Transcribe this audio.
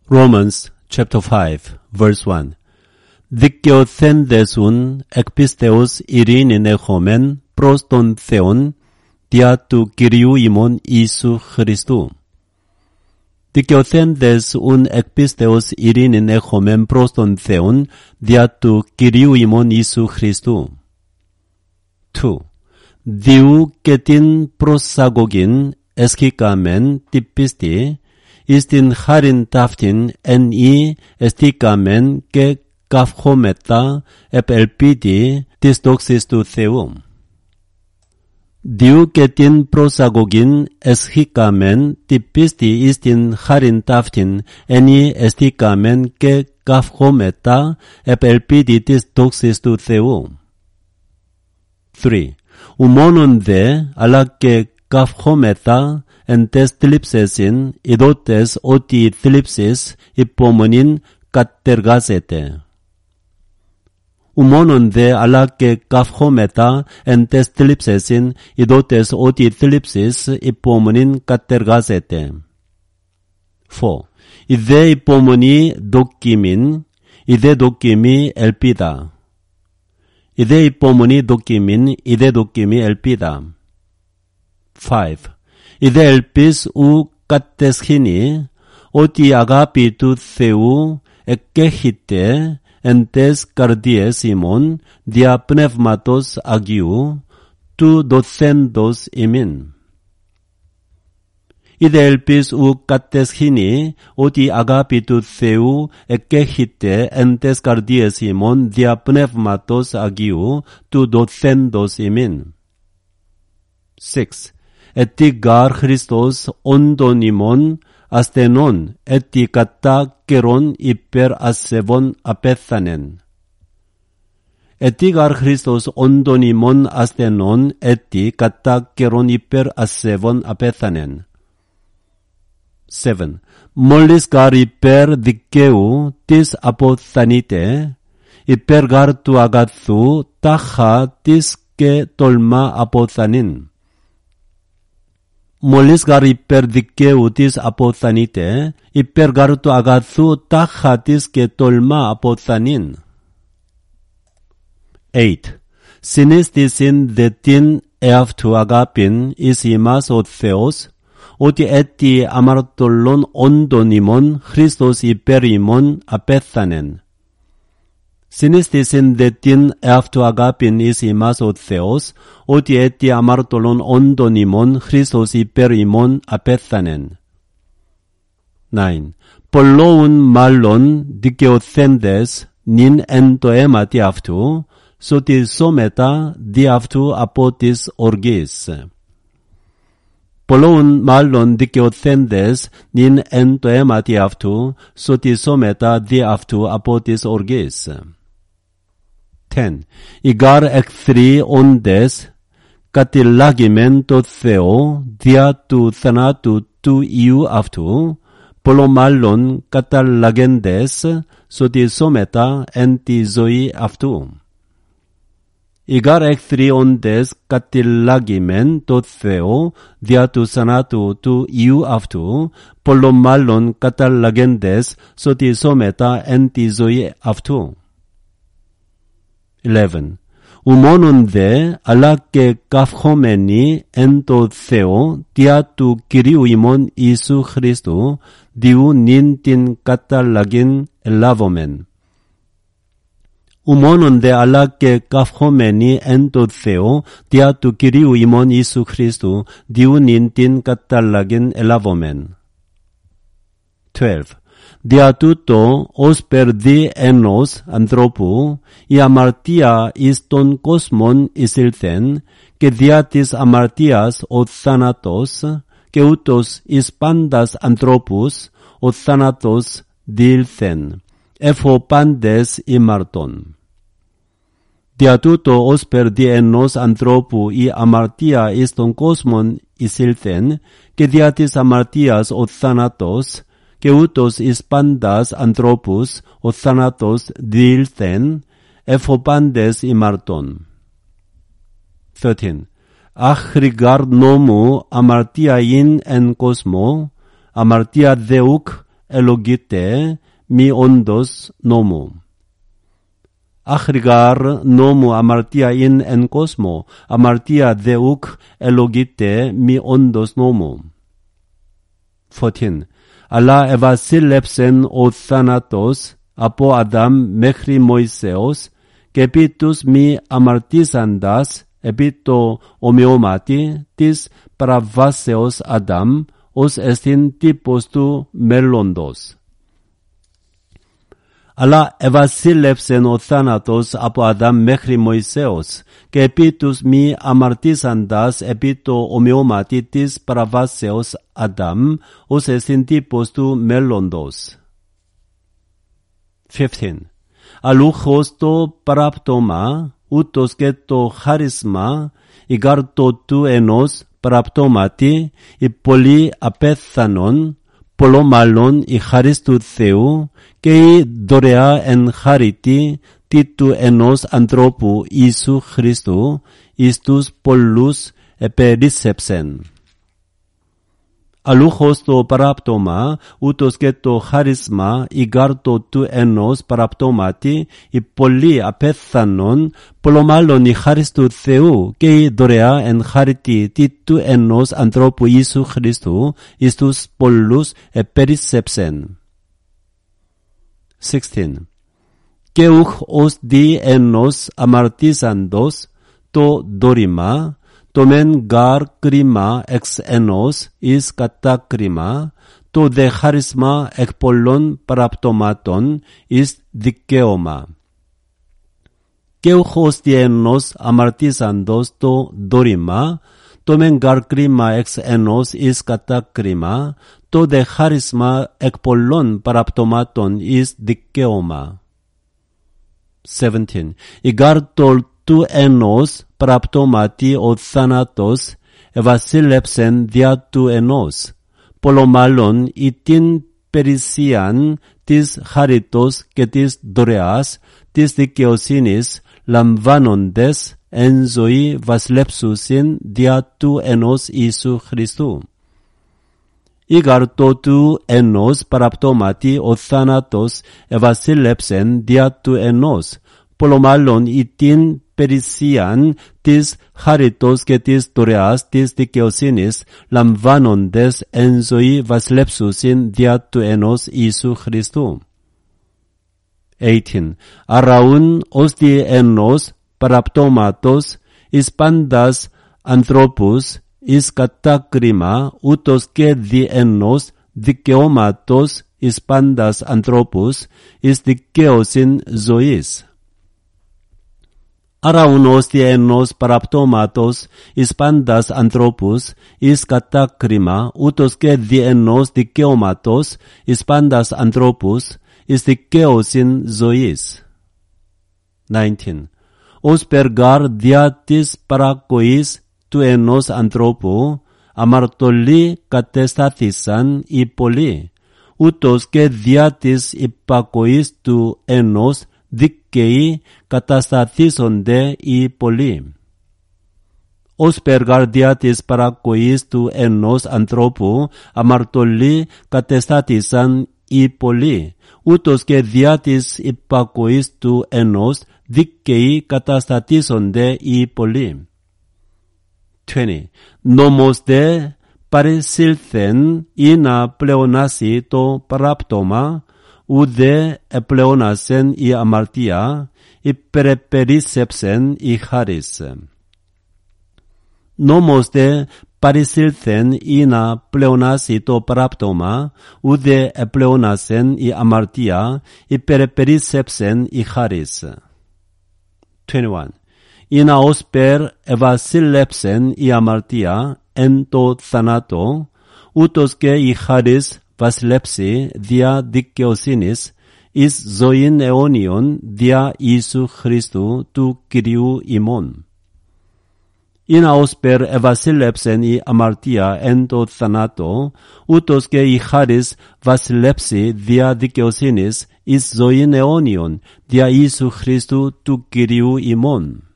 Romans chapter 5 verse 1. Δικαιωθέντεσουν εκπίστεως ειρήνην έχομεν προς τον Θεόν δια του Κυρίου ημών Ιησού Χριστού. Δικαιωθέντεσουν εκπίστεως ειρήνην έχομεν προς τον Θεόν δια του Κυρίου ημών Ιησού Χριστού. 2. Διού και την προσαγωγήν εσχήκαμεν τη πίστη εις την χάριν ταύτην εν ή εστίκαμεν και καυχόμετα επ' ελπίτη της δόξης του Θεού. Διού και την προσαγωγήν εσχήκαμεν τη πίστη εις την χάριν ταύτην εν ή εστίκαμεν και καυχόμετα επ' ελπίτη της δόξης του Θεού. 3. Ουδμόνον δε, αλλά και καυχόμετα εν τες θλίψεσιν, ειδότες ότι η θλίψης υπομονήν κατεργάζεται. Ουδμόνον δε, αλλά και καυχόμετα εν τες θλίψεσιν, ειδότες ότι η θλίψης υπομονήν κατεργάζεται. 4. Η δε υπομονή δοκίμην, η δε δοκίμη ελπίδα. Η δε υπομονή δοκίμην, η δε δοκίμη ελπίδα. 5. Η δε ελπίς ου κατεσχήνει, ότι η αγάπη του Θεού εκέχυται εν τες καρδίες ημών δια πνεύματος Αγίου του δοθέντος ημίν. Η δε ελπίς ου κατεσχήνει, ότι η αγάπη του Θεού εκέχυται εν τες καρδίες ημών δια πνεύματος Αγίου του δοθέντος ημίν. 6. Ετι γάρ Χριστός όντων ημών ασθενών, ετι κατά καιρόν υπέρ ασεβών απέθανεν. Ετι γάρ Χριστός όντων ημών ασθενών, ετι κατά καιρόν υπέρ ασεβών απέθανεν. 7. Μόλις γάρ υπέρ δικαίου της αποθανείται, υπέρ γάρ του αγαθού τάχα της και τολμά αποθανήν. Μόλις γάρ υπέρ δικαίου της αποθανείται, υπέρ γάρ του αγαθού τάχα της και τολμά αποθανήν. 8. Συνίστησιν δε την εαυτού αγάπην εις ημάς ο Θεός, ότι έτι αμαρτωλών όντων ημών Χριστός υπέρ ημών απέθανεν. Συνίστησιν δε την εαυτού αγάπην εις ημάς ο Θεός, ότι έτι αμαρτωλών όντων ημών Χριστός υπέρ ημών απέθανεν. 9. Πολλόουν μάλλον δικαιωθέντες νυν εν το αίματι αυτού, σωτι σώμετα δι' αυτού από της οργής. Πολλόουν μάλλον δικαιωθέντες νυν εν το αίματι αυτού, σωτι σώμετα δι' αυτού από της οργής. 10. Οι γάρ εχθροί όντες κατηλάγημεν το Θεό δια του θανάτου του Υιού αυτού, πολλο μάλλον καταλαγέντες σωτι σώμετα εν τη ζωή αυτού. Οι γάρ εχθροί όντες κατηλάγημεν το Θεό δια του θανάτου του Υιού αυτού, πολλο μάλλον καταλαγέντες σωτι σώμετα εν τη ζωή αυτού. 11. Ουδμόνον δε, αλλά και καυχόμενοι εν το Θεό δια του Κυρίου ημών Ιησού Χριστού, διού νυν την καταλαγήν ελάβομεν. Ουδμόνον δε, αλλά και καυχόμενοι εν το Θεό δια του Κυρίου ημών Ιησού Χριστού, διού νυν την καταλαγήν ελάβομεν. 12. Δια τούτο, ως περδί ενός ανθρώπου, η αμαρτία εις τον κόσμον εισήλθεν, και δια της αμαρτίας ο θάνατος, και ούτως εις πάντας ανθρώπους ο θάνατος διήλθεν, εφ' πάντες ημαρτών. Δια τούτο, ως περδί ενός ανθρώπου η αμαρτία εις τον κόσμον εισήλθεν, και δια της αμαρτίας ο θάνατος, και ούτως εις πάντας ανθρώπους ο θάνατος διήλθεν, εφ' πάντες ημαρτών. 13. Άχρη γάρ νόμου αμαρτία ειν εν κόσμο, αμαρτία δε ουκ ελογείται μη όντως νόμου. Άχρηγαρ νόμου αμαρτία ειν εν κόσμο, αμαρτία δε ουκ ελογείται μη όντως νόμου. 14. Αλλά ευασίλεψεν ο θάνατος από Αδάμ μέχρι Μωυσέως και επί τους μη αμαρτήσαντας επί το ομοιώματι της παραβάσεως Αδάμ, ως εστιν τύπος του μέλλοντος. Αλλά ευασίλεψεν ο θάνατος από Αδάμ μέχρι Μωυσέως και επί τους μη αμαρτήσαντας επί το ομοιώματι της παραβάσεως Αδάμ, ως εστιν τύπος του μέλλοντος. 15. Αλούχος το παράπτωμα, ούτως και το χάρισμα, ηγάρ το του ενός παραπτώματι, η πολύ απέθανον, πολλό μάλλον η χάρις του Θεού και η δωρεά εν χάριτη τι του ενός ανθρώπου Ιησού Χριστού εις τους πολλούς επερίσσεψεν. Αλούχος το παράπτωμα, ούτως και το χάρισμα, ηγάρ το του ενός παραπτώματι, η πολύ απέθανον, πολλό μάλλον η χάρις του Θεού και η δωρεά εν χάριτη τι του ενός ανθρώπου Ιησού Χριστού, εις τους πολλούς επερίσσεψεν. 16. Και ουχ ως δι ενός αμαρτήσαντος το δωρήμα, το μεν γαρ κρίμα εξ ενός εις κατά κρίμα, το δε χάρισμα εκ πολλών παραπτωμάτων εις δικαίωμα. Και ουχ ως δι ενός αμαρτήσαντος το δωρήμα, το μεν γαρ κρίμα εξ ενός εις κατά κρίμα, το δε χάρισμα εκ πολλών παραπτωμάτων εις δικαίωμα. 17. Ηγάρ το του ενός παραπτώματι ο θάνατος ευασίλεψεν δια του ενός, πολλό μάλλον ή την περισσίαν της χάριτος και της δωρεάς της δικαιοσύνης λαμβάνοντες εν ζωή βασιλέψουσιν δια του ενός Ιησού Χριστού. Ήγαρ το του ενός παραπτώματι ο θάνατος ευασίλεψεν δια του ενός, πολλό μάλλον ή την περισσίαν της χάριτος και της δωρεάς της δικαιοσύνης λαμβάνοντες εν ζωή βασιλέψουσιν δια του ενός Ιησού Χριστού. 18. Αραούν ως δι ενός παραπτώματος εις πάντας ανθρώπους εις κατά κρίμα, ούτως και δι ενός δικαιώματος εις πάντας ανθρώπους εις δικαίωσιν ζωής. Αραούν ως δι ενός παραπτώματος εις πάντας ανθρώπους εις κατά κρίμα, ούτως και δι ενός δικαιώματος εις πάντας ανθρώπους εις δικαίωσιν ζωής. 19. Ως περγάρ δια της παρακοής του ενός ανθρώπου αμαρτωλοί κατεστάθησαν οι πολλοί, ούτως και δια της υπακοής του ενός δικαιοί κατασταθήσονται οι πολλοί. Ως περγάρ δια της παρακοής του ενός ανθρώπου αμαρτωλοί κατεστάθησαν οι πολλοί, ούτως και δια της υπακοής του ενός δικαιοί κατασταθήσονται οι πολλοί. 20. Νόμος δε παρεσήλθεν ή να πλεονάσει το παράπτωμα, ουδέ επλεονάσεν η αμαρτία, υπερεπερίσσεψεν η χάρις. Νόμος δε παρεσήλθεν ή να πλεονάσει το παράπτωμα, ουδέ επλεονάσεν η αμαρτία, υπερεπερίσσεψεν η χάρις. 21. Ή να ως περ ευασίλεψεν η αμαρτία εν το θανάτο, ούτως και η χάρις βασιλέψει δια δικαιοσύνης εις ζωήν αιώνιον δια Ιησού Χριστού του Κυρίου ημών. Ή να ως περ ευασίλεψεν η αμαρτία εν το θανάτο, ούτως και η χάρις βασιλέψει δια δικαιοσύνης εις ζωήν αιώνιον δια Ιησού Χριστού του Κυρίου ημών.